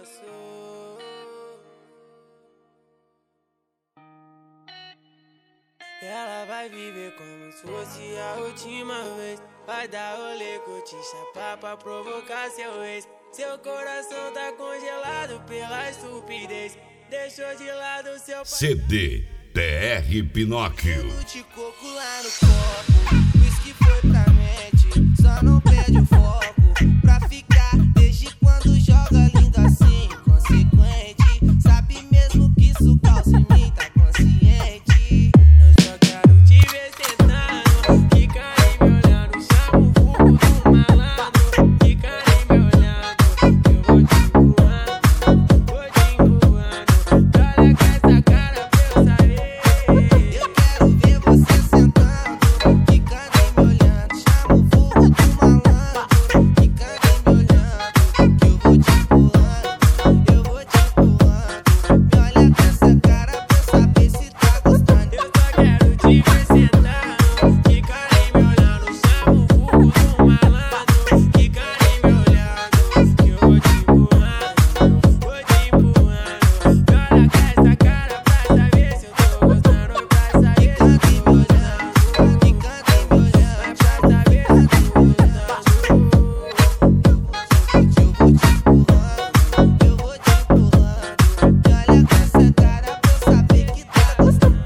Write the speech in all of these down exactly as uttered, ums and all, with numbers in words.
passou. Ela vai viver como se fosse a última vez. Vai dar rolê, curtir, chapar pra provocar seu ex. Seu coração tá congelado pela estupidez. Deixou de lado seu C D T R Pinóquio. de coco lá no copo. Whisky foi pra mente, só não perde o foco. Pra ficar desde quando joga lindo assim, inconsequente. Sabe mesmo que isso causa em mim, tá consciente. Eu só quero te ver sentando, fica aí me olhando. Chama o vulgo do malandro, fica aí me olhando. Eu vou te empurrando, vou te empurrando. Olha com essa cara pra eu saber. Eu quero ver você sentando, fica aí me olhando. Chama o vulgo do malandro, fica aí me olhando. Que eu vou te empurrando, eu vou te empurrando. Me olha com essa cara pra eu saber se tá gostando. Eu só quero te ver sentando, fica aí me olhando. Chama o vulgo do malandro, fica aí me olhando. Que eu vou te empurrando, vou te empurrando. Me olha com essa cara pra saber se eu tô gostando. Ou pra saber se eu tô gostando. Fica aí me olhando, pra saber se eu tô gostando. Eu vou te empurrando, eu vou te empurrando. Me olha com essa cara pra eu saber que tá gostando.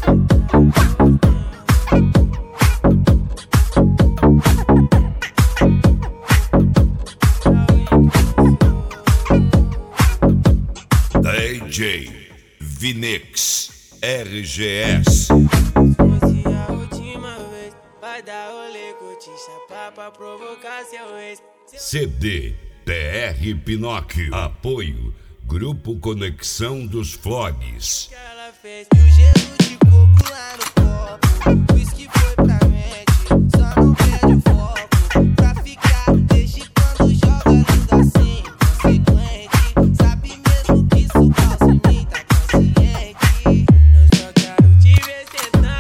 D J Vinix R G S. Se fosse a última vez, vai dar rolê, curtir, chapar pra provocar seu ex. C D T R Pinóquio. Apoio Grupo Conexão dos Vlogs. Que ela fez e o gelo de coco lá no copo. Whisky foi pra mente, só não perde o foco. Pra ficar desde quando joga lindo assim, inconsequente. Sabe mesmo que isso causa em mim, tá consciente. Eu só quero te ver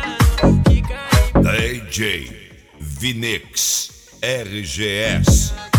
sentando, fica aí. D J Vinix R G S.